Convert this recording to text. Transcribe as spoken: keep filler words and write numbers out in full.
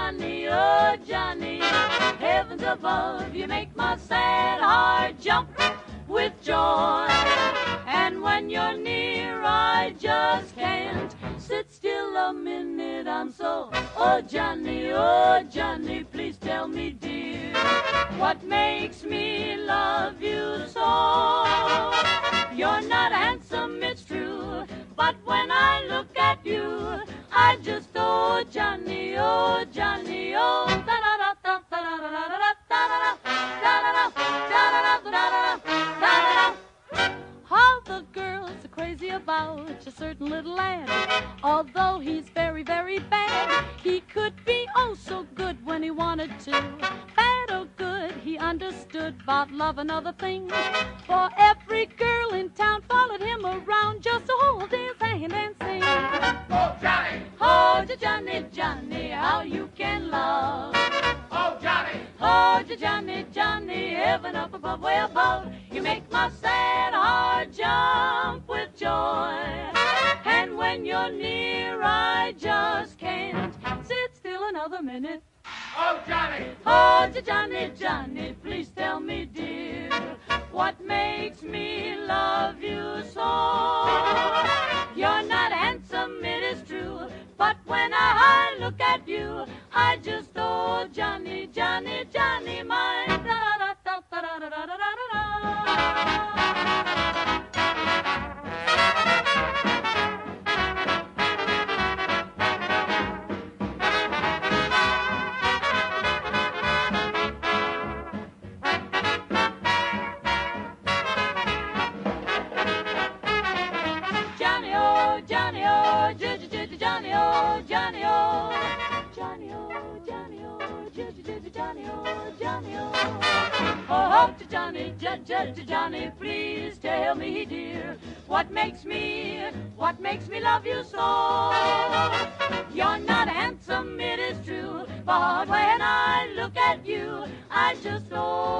Johnny, oh Johnny, heavens above, you make my sad heart jump with joy. And when you're near, I just can't sit still a minute. I'm so, oh Johnny, oh Johnny, please tell me, dear, what makes me love you so? You're not handsome, it's true, but when I look at you, I just, oh Johnny, oh Johnny, oh da da da da da da da da da da da da da. All the girls are crazy about a certain little lad. Although he's very, very bad, he could be oh so good when he wanted to. Bad or good, he understood about love and other things. For every girl in town followed him around just to hold his hand and sing. Oh, Johnny! Oh, Johnny, Johnny, how you can love. Oh, Johnny! Oh, Johnny, Johnny, heaven up above, way above, you make my sad heart jump with joy. And when you're near, I just can't sit still another minute. Oh, Johnny! Oh, Johnny, Johnny, please tell me, dear, what makes me love you so? You're not handsome, it is true, but when I look at you, I just, oh, Johnny, Johnny, Johnny, my da-da-da-da-da-da-da-da-da-da. Johnny, oh, Johnny, oh, Johnny, oh, Johnny, oh, Johnny, oh, Johnny, oh, Johnny, oh, Johnny, oh. Oh, to Johnny, to Johnny, please tell me, dear, what makes me, what makes me love you so? You're not handsome, it is true, but when I look at you, I just, oh,